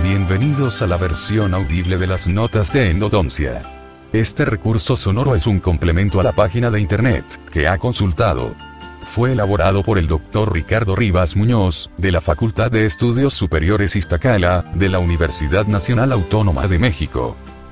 Bienvenidos a la versión audible de las notas de endodoncia. Este recurso sonoro es un complemento a la página de internet que ha consultado. Fue elaborado por el Dr. Ricardo Rivas Muñoz, de la Facultad de Estudios Superiores Iztacala, de la Universidad Nacional Autónoma de México.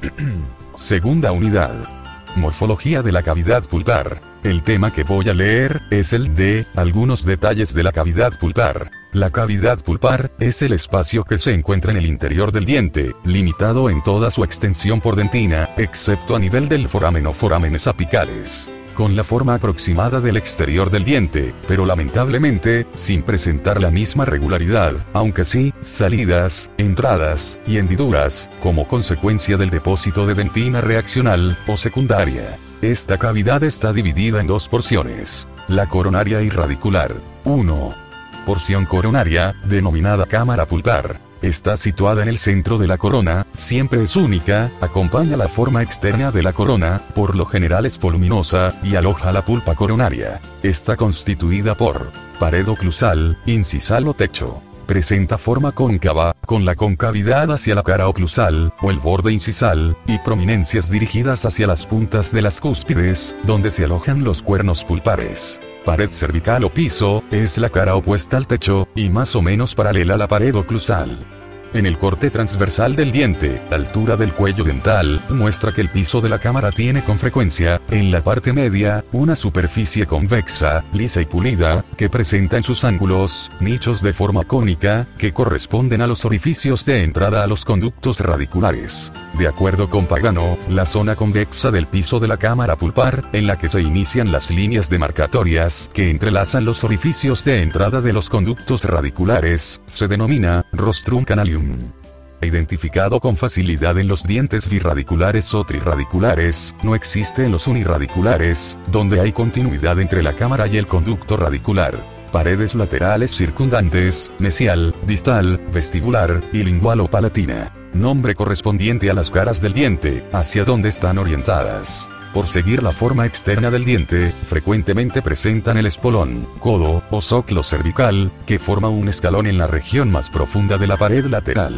Segunda unidad. Morfología de la cavidad pulpar. El tema que voy a leer es el de algunos detalles de la cavidad pulpar. La cavidad pulpar es el espacio que se encuentra en el interior del diente, limitado en toda su extensión por dentina, excepto a nivel del foramen o forámenes apicales, con la forma aproximada del exterior del diente, pero lamentablemente, sin presentar la misma regularidad, aunque sí, salidas, entradas, y hendiduras, como consecuencia del depósito de dentina reaccional, o secundaria. Esta cavidad está dividida en dos porciones: la coronaria y radicular. 1. Porción coronaria, denominada cámara pulpar. Está situada en el centro de la corona, siempre es única, acompaña la forma externa de la corona, por lo general es voluminosa, y aloja la pulpa coronaria. Está constituida por pared oclusal, incisal o techo. Presenta forma cóncava, con la concavidad hacia la cara oclusal, o el borde incisal, y prominencias dirigidas hacia las puntas de las cúspides, donde se alojan los cuernos pulpares. Pared cervical o piso, es la cara opuesta al techo, y más o menos paralela a la pared oclusal. En el corte transversal del diente, la altura del cuello dental, muestra que el piso de la cámara tiene con frecuencia, en la parte media, una superficie convexa, lisa y pulida, que presenta en sus ángulos, nichos de forma cónica, que corresponden a los orificios de entrada a los conductos radiculares. De acuerdo con Pagano, la zona convexa del piso de la cámara pulpar, en la que se inician las líneas demarcatorias que entrelazan los orificios de entrada de los conductos radiculares, se denomina rostrum canalium. Identificado con facilidad en los dientes birradiculares o trirradiculares, no existe en los unirradiculares, donde hay continuidad entre la cámara y el conducto radicular. Paredes laterales circundantes, mesial, distal, vestibular, y lingual o palatina. Nombre correspondiente a las caras del diente, hacia donde están orientadas. Por seguir la forma externa del diente, frecuentemente presentan el espolón, codo, o zócalo cervical, que forma un escalón en la región más profunda de la pared lateral.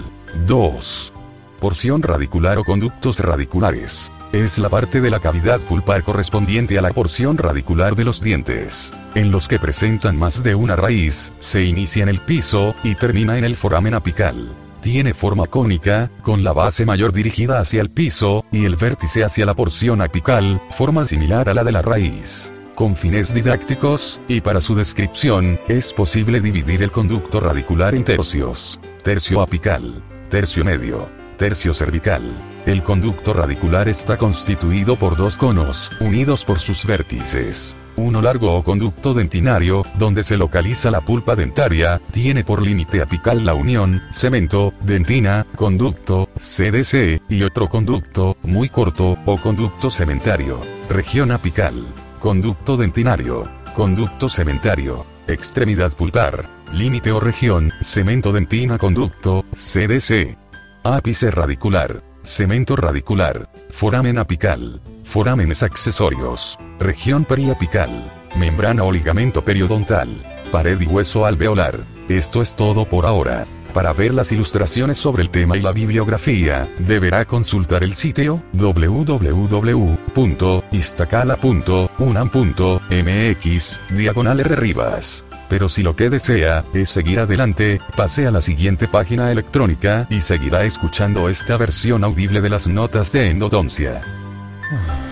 2. Porción radicular o conductos radiculares. Es la parte de la cavidad pulpar correspondiente a la porción radicular de los dientes, en los que presentan más de una raíz, se inicia en el piso, y termina en el foramen apical. Tiene forma cónica, con la base mayor dirigida hacia el piso, y el vértice hacia la porción apical, forma similar a la de la raíz. Con fines didácticos, y para su descripción, es posible dividir el conducto radicular en tercios. Tercio apical, tercio medio, tercio cervical. El conducto radicular está constituido por dos conos, unidos por sus vértices. Uno largo o conducto dentinario, donde se localiza la pulpa dentaria, tiene por límite apical la unión, cemento, dentina, conducto, CDC, y otro conducto, muy corto, o conducto cementario. Región apical. Conducto dentinario. Conducto cementario. Extremidad pulpar. Límite o región, cemento dentina conducto, CDC. Ápice radicular. Cemento radicular. Foramen apical. Forámenes accesorios. Región periapical. Membrana o ligamento periodontal. Pared y hueso alveolar. Esto es todo por ahora. Para ver las ilustraciones sobre el tema y la bibliografía, deberá consultar el sitio www.iztacala.unam.mx/rribas. Pero si lo que desea es seguir adelante, pase a la siguiente página electrónica y seguirá escuchando esta versión audible de las notas de endodoncia.